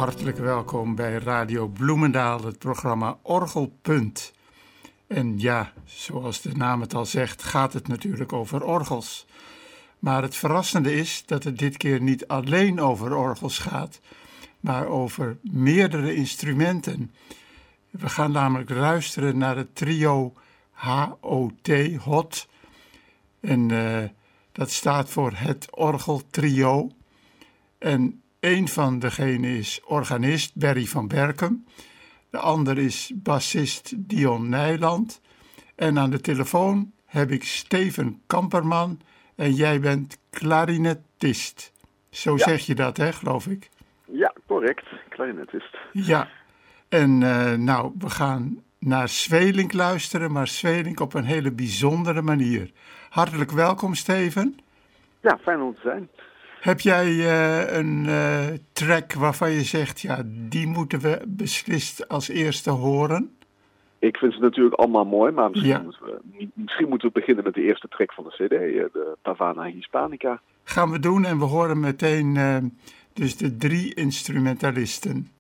Hartelijk welkom bij Radio Bloemendaal, het programma Orgelpunt. En ja, zoals de naam het al zegt, gaat het natuurlijk over orgels. Maar het verrassende is dat het dit keer niet alleen over orgels gaat, maar over meerdere instrumenten. We gaan namelijk luisteren naar het trio HOT, HOT. En dat staat voor het orgeltrio. En een van degenen is organist Berry van Berkem. De ander is bassist Dion Nijland. En aan de telefoon heb ik Steven Kamperman. En jij bent klarinetist. Zo zeg je dat, hè, geloof ik? Ja, correct. Klarinetist. Ja. En we gaan naar Sweelinck luisteren, maar Sweelinck op een hele bijzondere manier. Hartelijk welkom, Steven. Ja, fijn om te zijn. Heb jij een track waarvan je zegt, ja, die moeten we beslist als eerste horen? Ik vind ze natuurlijk allemaal mooi, maar misschien moeten we beginnen met de eerste track van de CD, de Pavana Hispanica. Gaan we doen en we horen meteen dus de 3 instrumentalisten.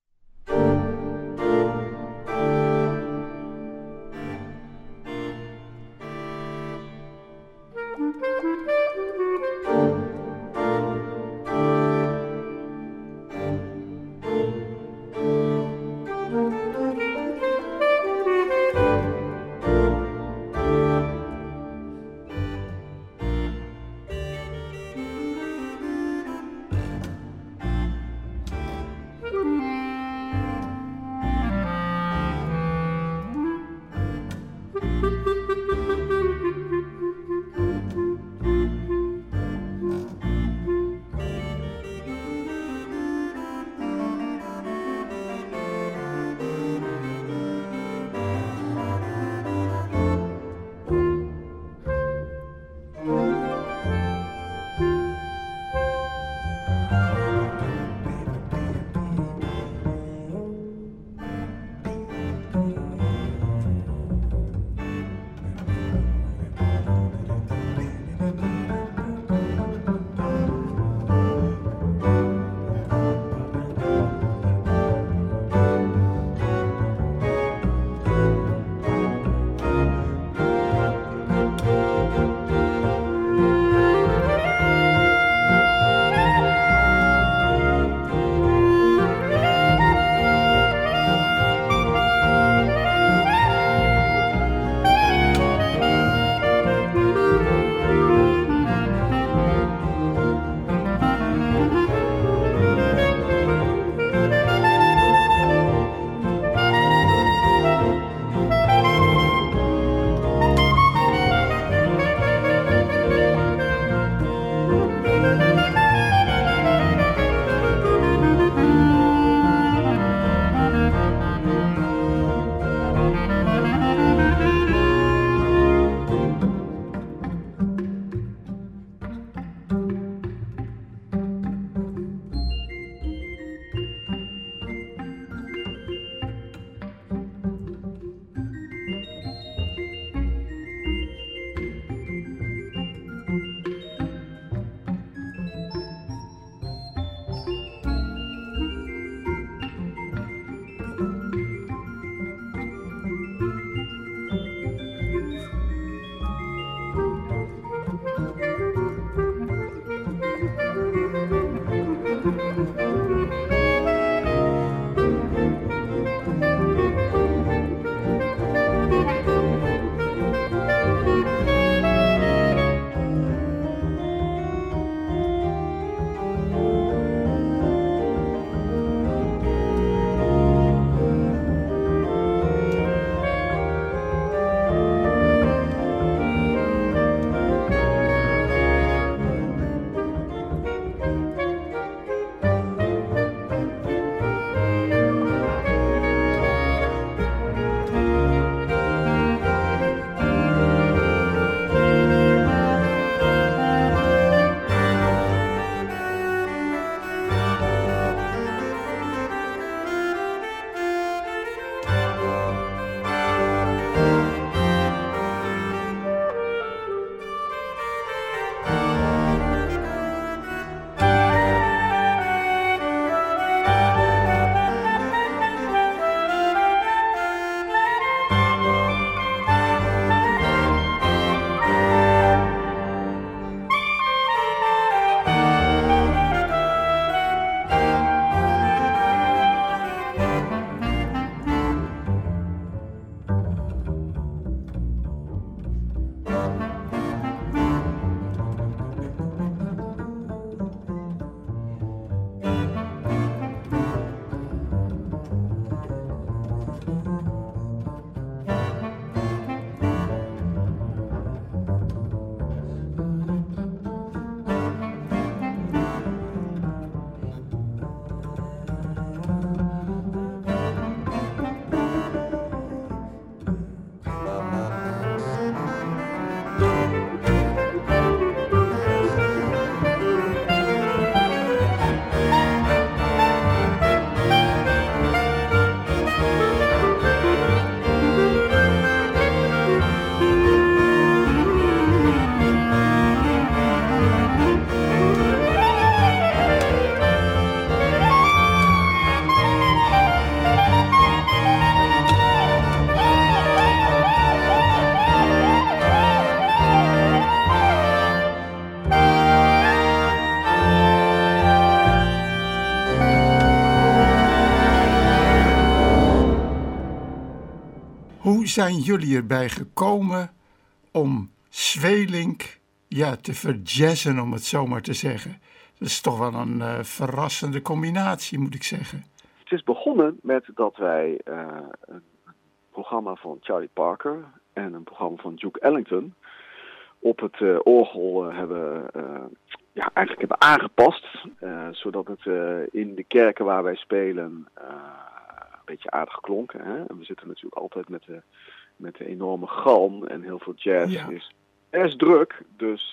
zijn jullie erbij gekomen om Sweelinck te verjazzen, om het zo maar te zeggen? Dat is toch wel een verrassende combinatie, moet ik zeggen. Het is begonnen met dat wij een programma van Charlie Parker en een programma van Duke Ellington op het orgel eigenlijk hebben aangepast. Zodat het in de kerken waar wij spelen een beetje aardig klonk. Hè? En we zitten natuurlijk altijd met de enorme galm en heel veel jazz. Ja. Er is druk, dus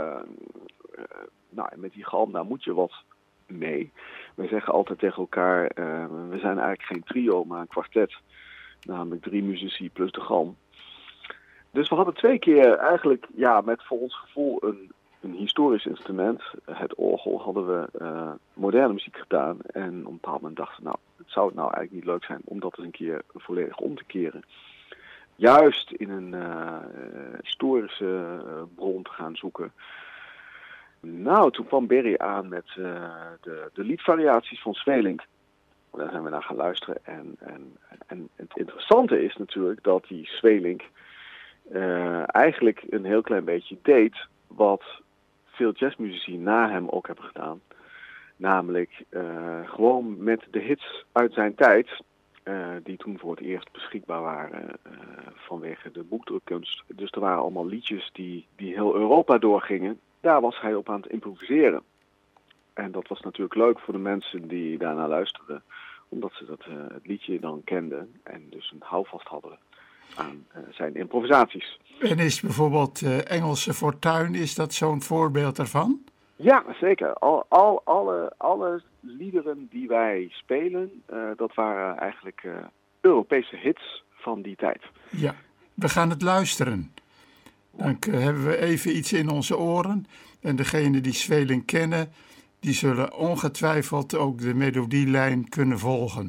met die galm daar moet je wat mee. Wij zeggen altijd tegen elkaar, we zijn eigenlijk geen trio, maar een kwartet. Namelijk 3 muzici plus de galm. Dus we hadden 2 keer eigenlijk, met voor ons gevoel een historisch instrument. Het orgel hadden we moderne muziek gedaan. En op een bepaald moment dachten we, het zou het nou eigenlijk niet leuk zijn om dat eens een keer volledig om te keren. Juist in een historische bron te gaan zoeken. Nou, toen kwam Berry aan met de liedvariaties van Sweelinck. Daar zijn we naar gaan luisteren. En het interessante is natuurlijk dat die Sweelinck eigenlijk een heel klein beetje deed wat veel jazzmuzici na hem ook hebben gedaan. Namelijk gewoon met de hits uit zijn tijd, die toen voor het eerst beschikbaar waren vanwege de boekdrukkunst. Dus er waren allemaal liedjes die heel Europa doorgingen. Daar was hij op aan het improviseren. En dat was natuurlijk leuk voor de mensen die daarna luisterden, omdat ze het liedje dan kenden en dus een houvast hadden aan zijn improvisaties. En is bijvoorbeeld Engelse Fortuin, is dat zo'n voorbeeld daarvan? Ja, zeker. Alle liederen die wij spelen, dat waren eigenlijk Europese hits van die tijd. Ja, we gaan het luisteren. Dan hebben we even iets in onze oren. En degenen die Sweelinck kennen, die zullen ongetwijfeld ook de melodielijn kunnen volgen.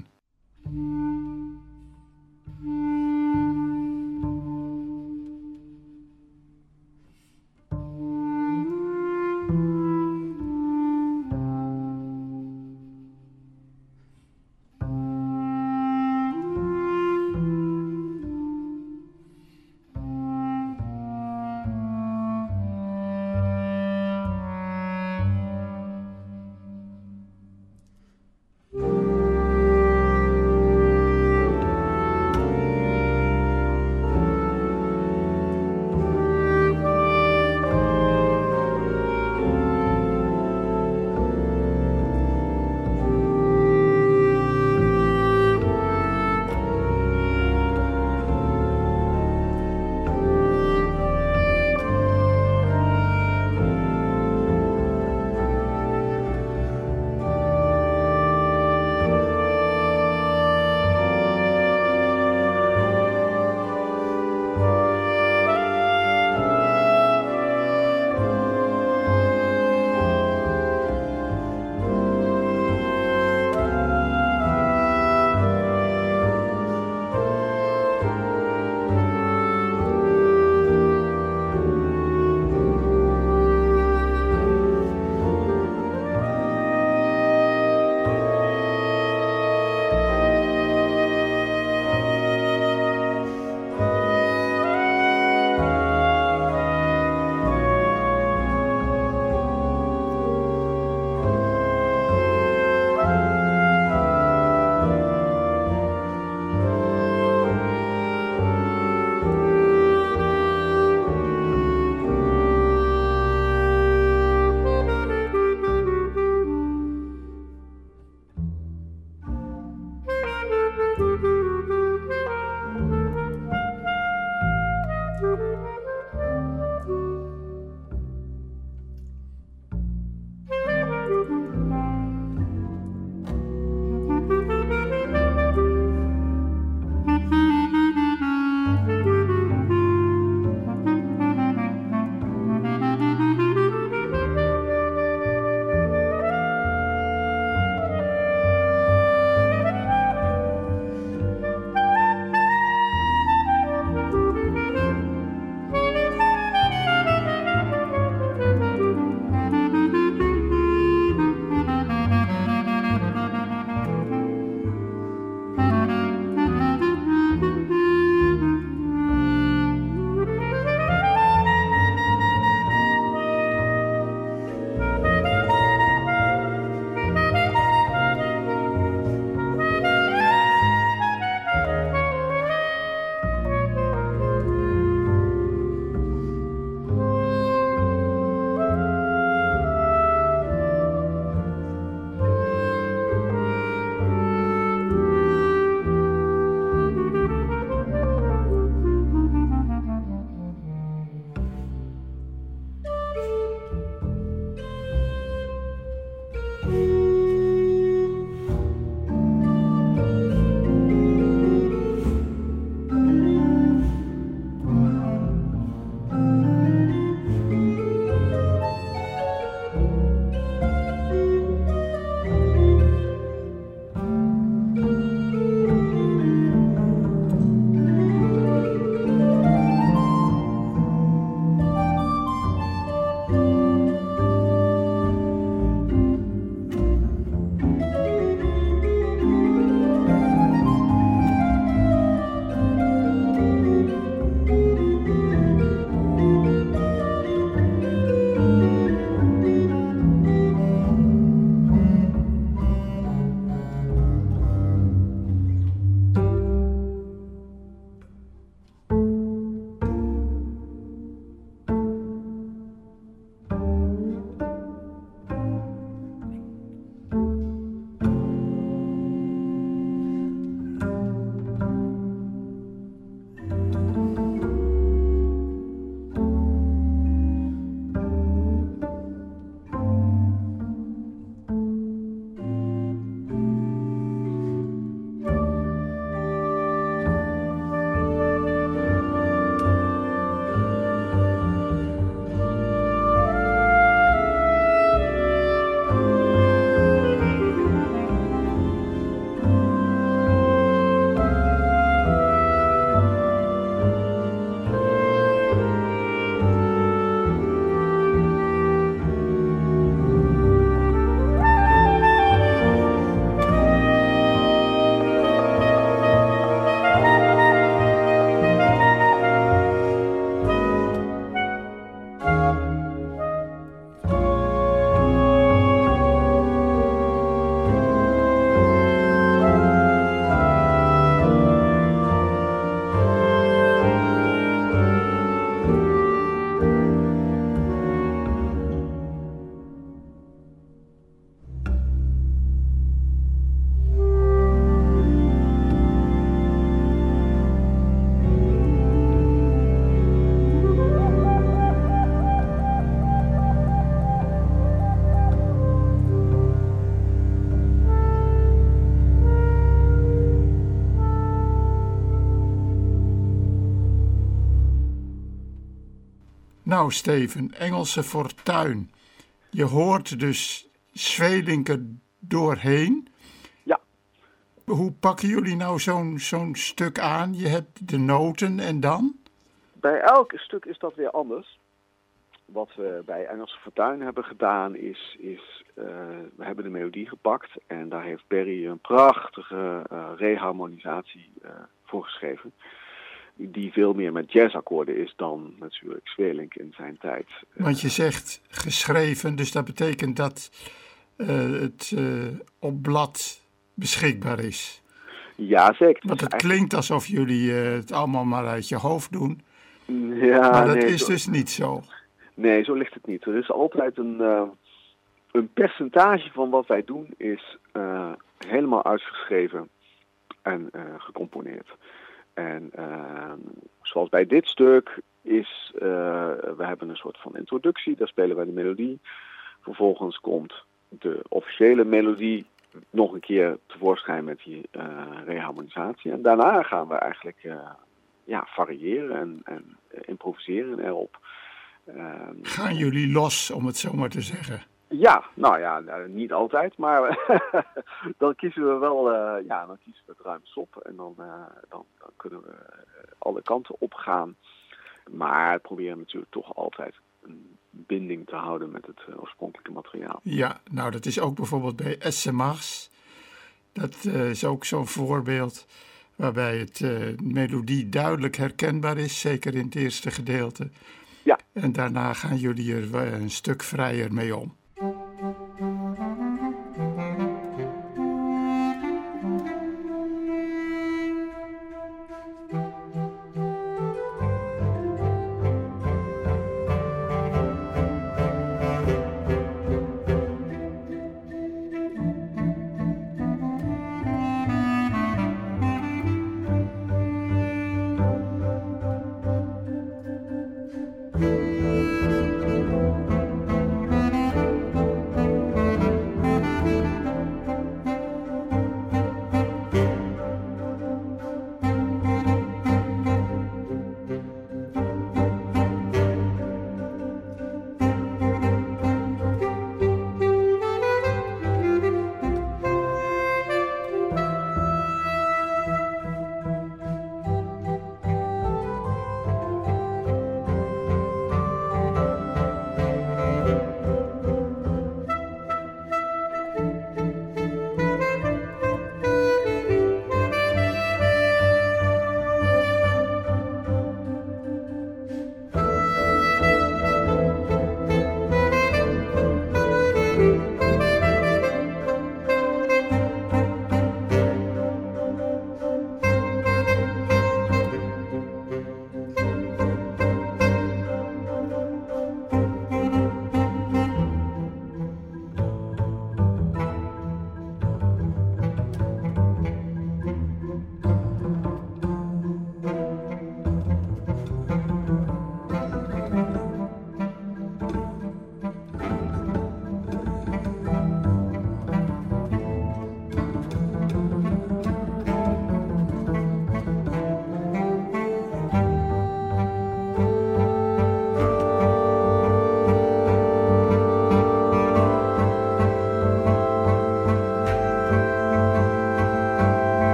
Nou, Steven, Engelse Fortuin. Je hoort dus Zweelinck doorheen. Ja. Hoe pakken jullie nou zo'n stuk aan? Je hebt de noten en dan? Bij elk stuk is dat weer anders. Wat we bij Engelse Fortuin hebben gedaan is we hebben de melodie gepakt en daar heeft Barry een prachtige reharmonisatie voor geschreven. Die veel meer met jazzakkoorden is dan natuurlijk Zweelinck in zijn tijd. Want je zegt geschreven, dus dat betekent dat het op blad beschikbaar is. Ja, zeker. Want het klinkt alsof jullie het allemaal maar uit je hoofd doen. Ja, maar dat is dus niet zo. Nee, zo ligt het niet. Er is altijd een percentage van wat wij doen is helemaal uitgeschreven en gecomponeerd. En zoals bij dit stuk is, we hebben een soort van introductie, daar spelen wij de melodie. Vervolgens komt de officiële melodie nog een keer tevoorschijn met die reharmonisatie. En daarna gaan we eigenlijk variëren en improviseren erop. Gaan jullie los, om het zo maar te zeggen? Ja, nou ja, niet altijd, maar dan kiezen we wel, dan kiezen we het ruim op en dan kunnen we alle kanten op gaan. Maar proberen natuurlijk toch altijd een binding te houden met het oorspronkelijke materiaal. Ja, nou dat is ook bijvoorbeeld bij SMA's. Dat is ook zo'n voorbeeld waarbij het melodie duidelijk herkenbaar is, zeker in het eerste gedeelte. Ja. En daarna gaan jullie er een stuk vrijer mee om.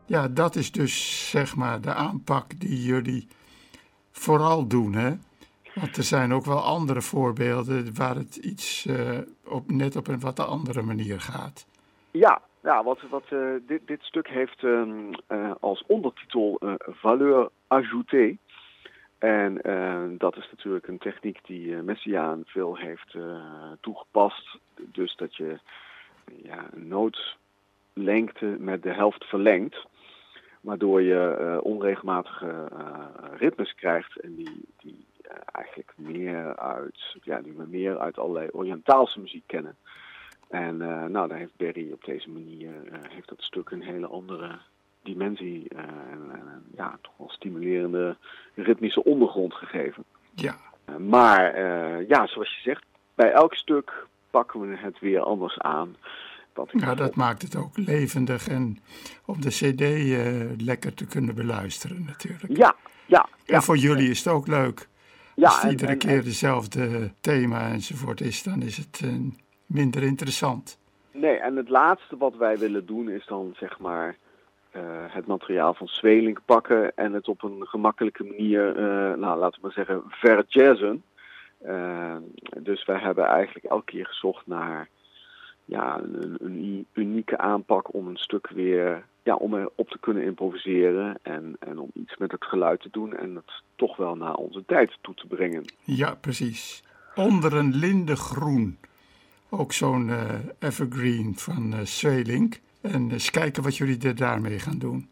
Ja, dat is dus zeg maar de aanpak die jullie vooral doen, hè? Want er zijn ook wel andere voorbeelden waar het iets net op een wat andere manier gaat. Ja, dit stuk heeft als ondertitel valeur ajoutée. En dat is natuurlijk een techniek die Messiaen veel heeft toegepast. Dus dat je een nootlengte met de helft verlengt. Waardoor je onregelmatige ritmes krijgt en die eigenlijk die we meer uit allerlei Oriëntaalse muziek kennen. En daar heeft Berry op deze manier heeft dat stuk een hele andere dimensie en toch wel stimulerende ritmische ondergrond gegeven. Ja. Maar zoals je zegt, bij elk stuk pakken we het weer anders aan. Dat maakt het ook levendig en op de cd lekker te kunnen beluisteren natuurlijk. Ja. En voor jullie is het ook leuk. Als het iedere keer dezelfde thema enzovoort is, dan is het minder interessant. Nee, en het laatste wat wij willen doen is dan zeg maar het materiaal van Sweelinck pakken en het op een gemakkelijke manier, laten we maar zeggen, verjazzen. Dus wij hebben eigenlijk elke keer gezocht naar een unieke aanpak om een stuk weer, om erop te kunnen improviseren en om iets met het geluid te doen en het toch wel naar onze tijd toe te brengen. Ja, precies. Onder een lindengroen. Ook zo'n evergreen van Sweelinck. En eens kijken wat jullie er daarmee gaan doen.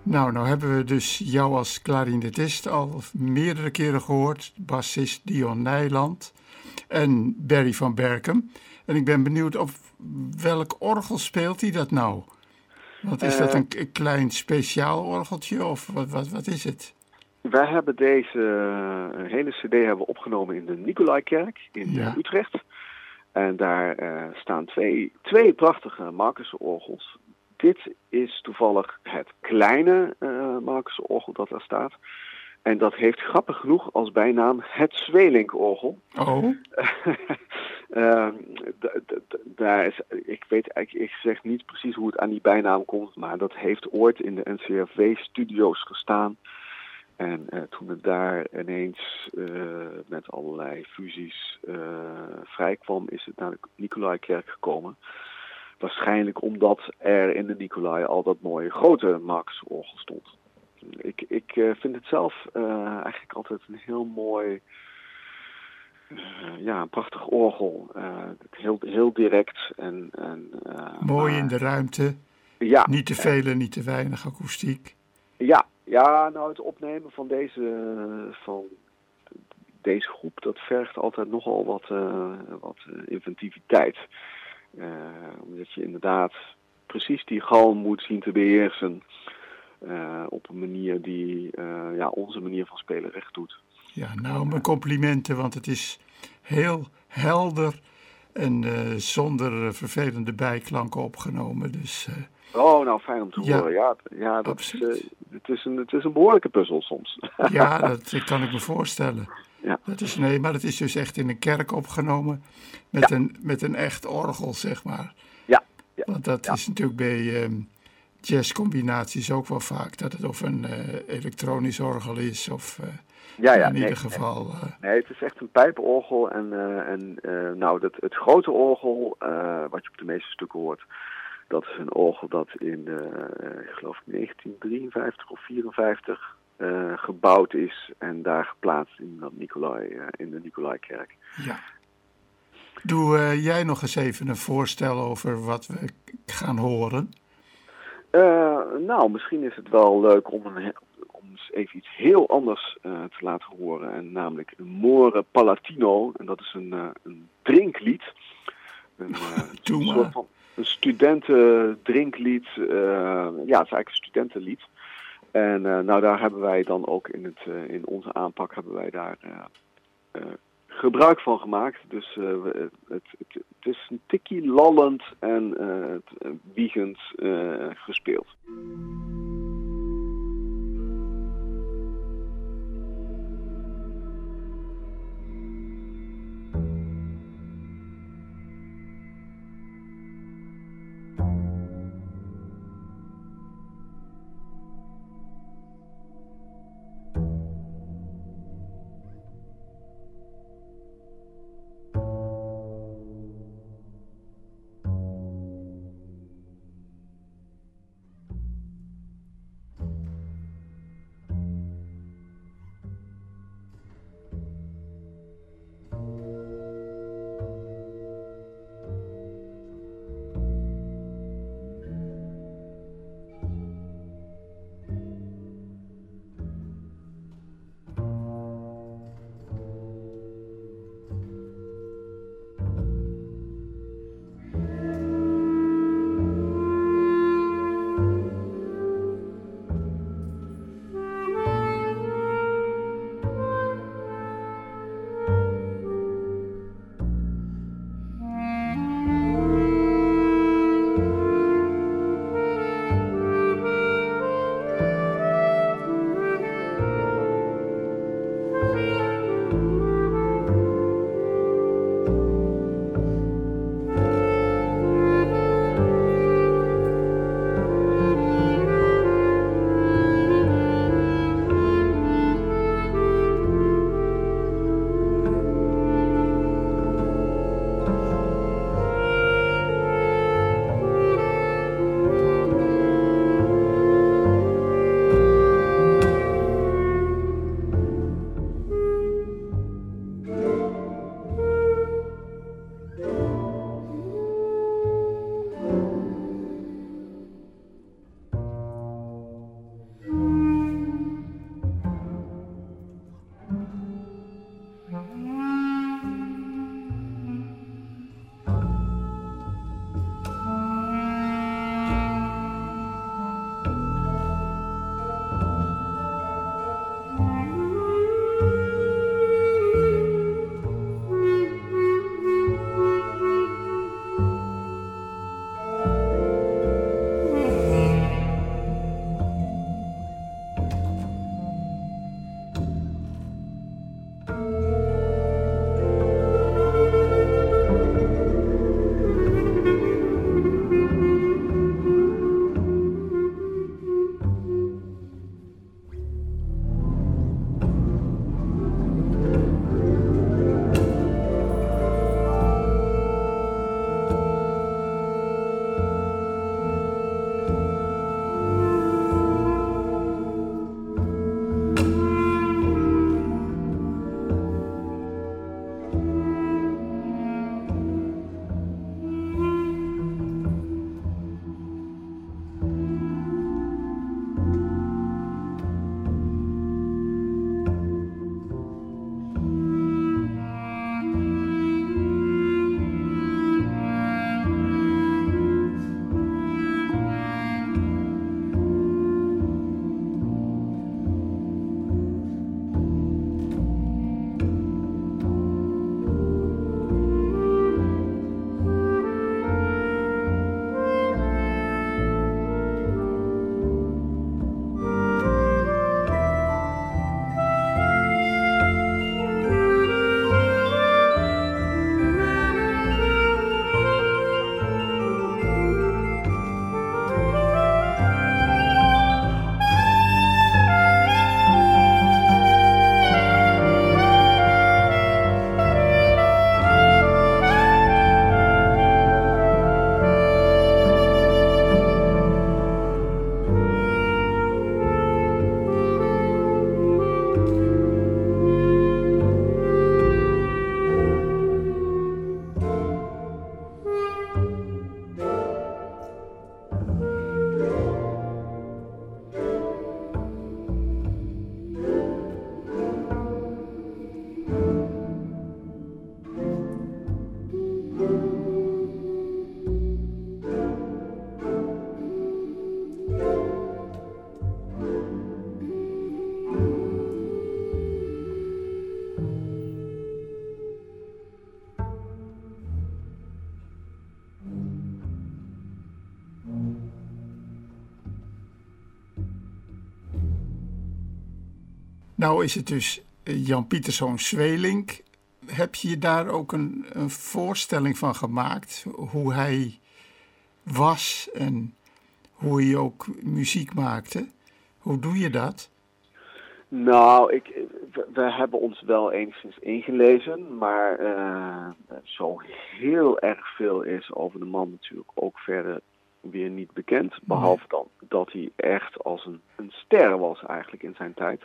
Nou hebben we dus jou als klarinetist al meerdere keren gehoord. Bassist Dion Nijland en Barry van Berkem. En ik ben benieuwd op welk orgel speelt hij dat nou? Want is dat een klein speciaal orgeltje of wat is het? Wij hebben deze hele cd hebben we opgenomen in de Nicolaikerk in Utrecht. En daar staan twee prachtige Marcus-orgels. Dit is toevallig het kleine Marcus-orgel dat daar staat. En dat heeft grappig genoeg als bijnaam het Zwelinck-orgel. Oh. Ik weet eigenlijk, ik zeg niet precies hoe het aan die bijnaam komt, maar dat heeft ooit in de NCRV-studio's gestaan. En toen het daar ineens met allerlei fusies vrijkwam, is het naar de Nicolaikerk gekomen. Waarschijnlijk omdat er in de Nicolai al dat mooie grote Marcus-orgel stond. Ik vind het zelf eigenlijk altijd een heel mooi, een prachtig orgel. Heel direct. Mooi in de ruimte. Ja. Niet te veel en niet te weinig akoestiek. Ja, nou het opnemen van deze groep, dat vergt altijd nogal wat inventiviteit. Omdat je inderdaad precies die galm moet zien te beheersen. Op een manier die onze manier van spelen recht doet. Ja, nou mijn complimenten, want het is heel helder en zonder vervelende bijklanken opgenomen. Dus, nou fijn om te horen. Ja, dat het is een behoorlijke puzzel soms. Ja, dat kan ik me voorstellen. Ja. Maar het is dus echt in een kerk opgenomen met een echt orgel, zeg maar. Ja. Want dat is natuurlijk bij jazzcombinaties ook wel vaak, dat het of een elektronisch orgel is of in ieder geval... Nee, het is echt een pijpenorgel het grote orgel, wat je op de meeste stukken hoort, dat is een orgel dat in, ik geloof 1953 of 54 gebouwd is en daar geplaatst in de Nicolaikerk. Ja. Doe jij nog eens even een voorstel over wat we gaan horen? Misschien is het wel leuk om eens even iets heel anders te laten horen. En namelijk een More Palatino. En dat is een drinklied. Een soort van een studentendrinklied. Het is eigenlijk een studentenlied. En daar hebben wij dan ook in onze aanpak hebben wij daar gebruik van gemaakt. Dus het is een tikkie lallend en wiegend gespeeld. Nou is het dus Jan Pieterszoon Sweelinck. Heb je je daar ook een voorstelling van gemaakt? Hoe hij was en hoe hij ook muziek maakte? Hoe doe je dat? Nou, we hebben ons wel enigszins ingelezen, maar zo heel erg veel is over de man natuurlijk ook verder weer niet bekend. Behalve dan dat hij echt als een ster was eigenlijk in zijn tijd.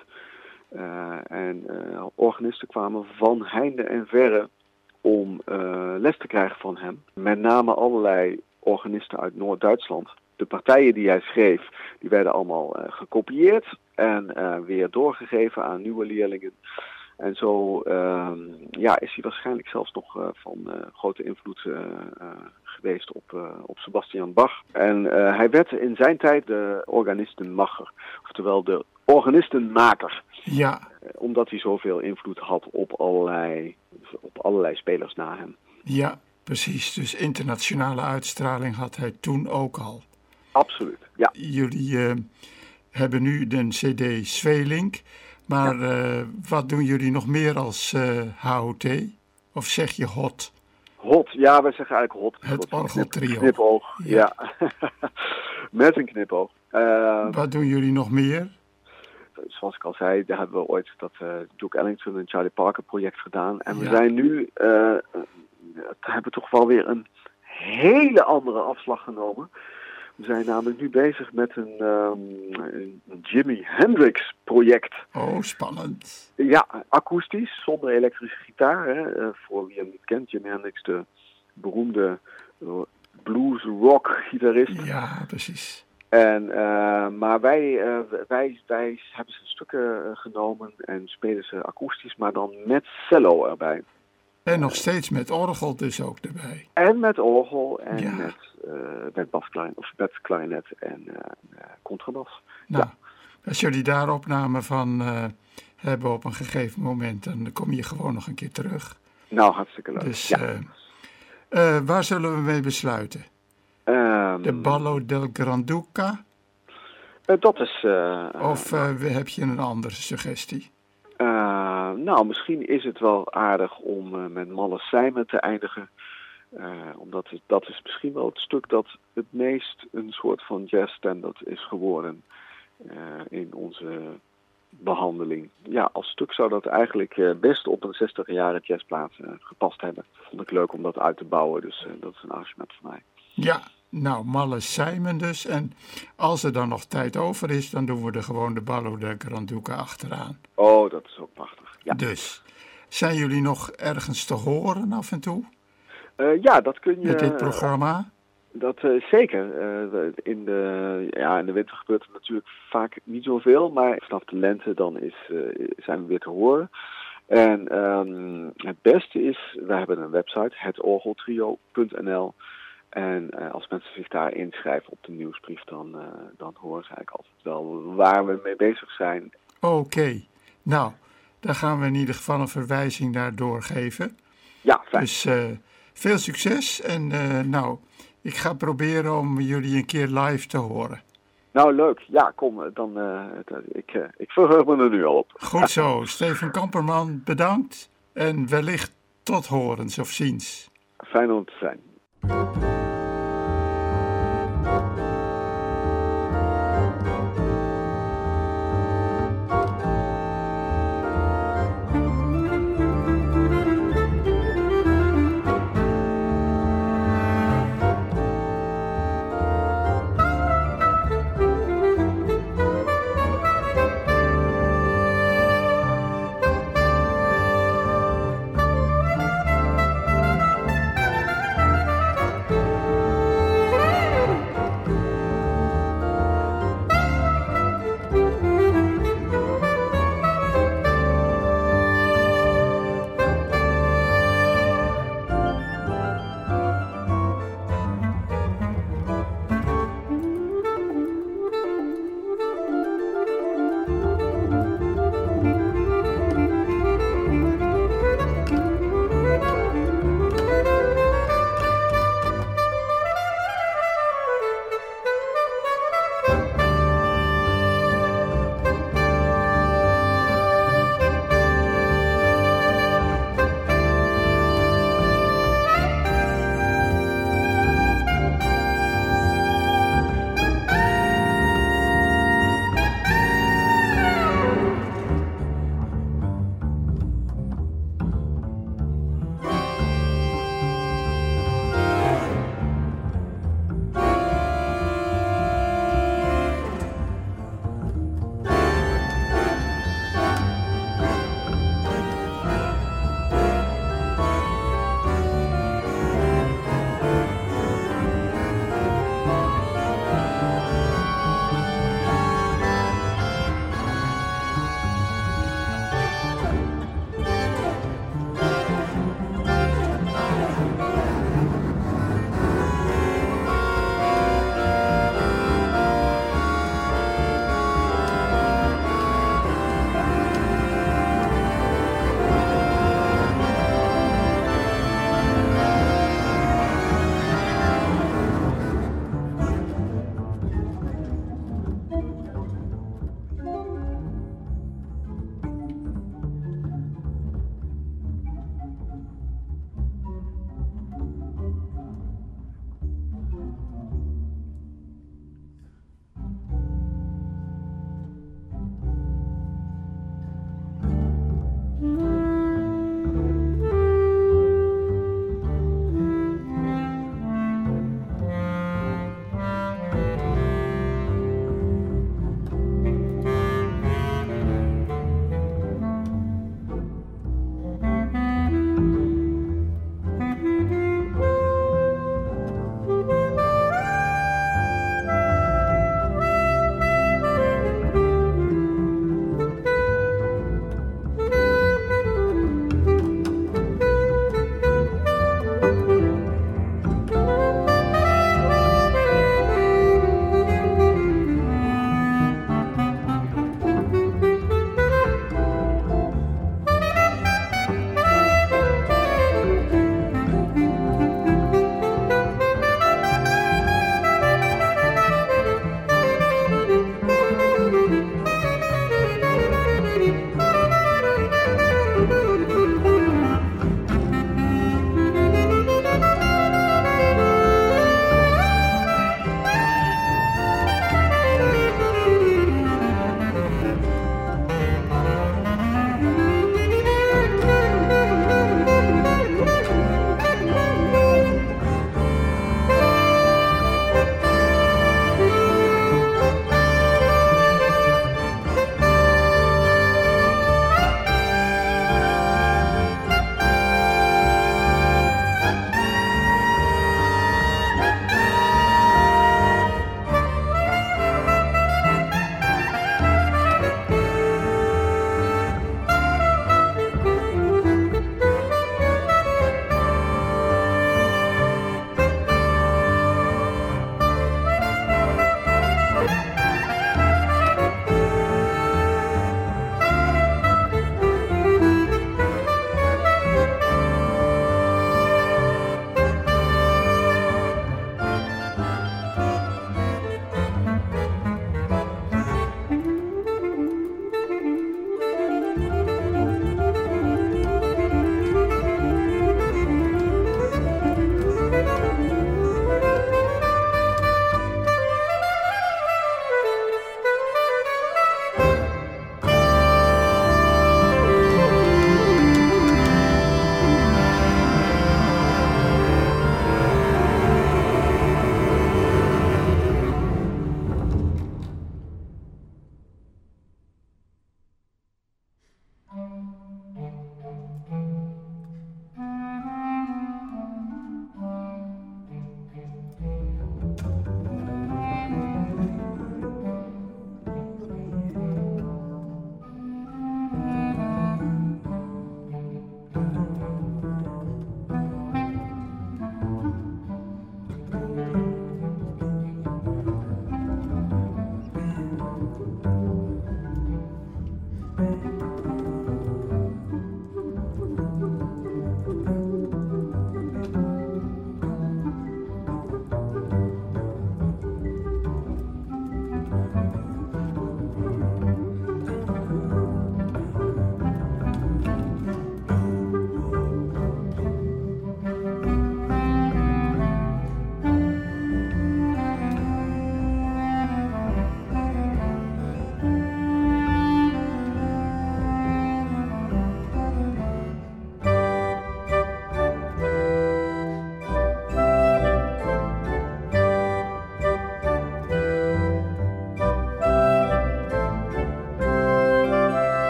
Organisten kwamen van heinde en verre om les te krijgen van hem. Met name allerlei organisten uit Noord-Duitsland. De partijen die hij schreef, die werden allemaal gekopieerd en weer doorgegeven aan nieuwe leerlingen. En zo is hij waarschijnlijk zelfs nog van grote invloed geweest op Sebastian Bach. En hij werd in zijn tijd de organistenmacher, oftewel de organistenmaker. Ja. Omdat hij zoveel invloed had op allerlei spelers na hem. Ja, precies. Dus internationale uitstraling had hij toen ook al. Absoluut, ja. Jullie hebben nu de CD Sweelinck, maar wat doen jullie nog meer als HOT? Of zeg je HOT? HOT, ja, wij zeggen eigenlijk HOT. Het orgeltrio. Knipoog, ja. Met een knipoog. Wat doen jullie nog meer? Zoals ik al zei, daar hebben we ooit dat Duke Ellington en Charlie Parker project gedaan. En we zijn nu, hebben toch wel weer een hele andere afslag genomen. We zijn namelijk nu bezig met een Jimi Hendrix project. Oh, spannend. Ja, akoestisch, zonder elektrische gitaar. Hè. Voor wie hem niet kent, Jimi Hendrix, de beroemde blues-rock-gitarist. Ja, precies. Maar wij hebben zijn stukken genomen en spelen ze akoestisch, maar dan met cello erbij. En nog steeds met orgel dus ook erbij. En met orgel en met basklarinet of met klarinet en contrabas. Nou, als jullie daar opname van hebben op een gegeven moment, dan kom je gewoon nog een keer terug. Nou, hartstikke leuk. Dus waar zullen we mee besluiten? De Ballo del Granduca? Dat is... of heb je een andere suggestie? Nou, misschien is het wel aardig om met Malle Sijmen te eindigen. Omdat dat is misschien wel het stuk dat het meest een soort van jazzstandard is geworden in onze behandeling. Ja, als stuk zou dat eigenlijk best op een 60-jarige jazzplaat gepast hebben. Vond ik leuk om dat uit te bouwen, dus dat is een argument voor mij. Ja, nou, Malle Sijmen dus. En als er dan nog tijd over is, dan doen we er gewoon de Ballo del Granduca achteraan. Oh, dat is ook prachtig. Ja. Dus, zijn jullie nog ergens te horen af en toe? Ja, dat kun je... Met dit programma? Dat zeker. In de winter gebeurt er natuurlijk vaak niet zoveel, maar vanaf de lente dan zijn we weer te horen. En het beste is, we hebben een website, hetorgeltrio.nl. En als mensen zich daar inschrijven op de nieuwsbrief, dan horen ze eigenlijk altijd wel waar we mee bezig zijn. Oké. Nou, daar gaan we in ieder geval een verwijzing naar doorgeven. Ja, fijn. Dus veel succes en ik ga proberen om jullie een keer live te horen. Nou, leuk. Ja, kom, dan ik verheug me er nu al op. Goed zo. Steven Kamperman, bedankt en wellicht tot horens of ziens. Fijn om te zijn.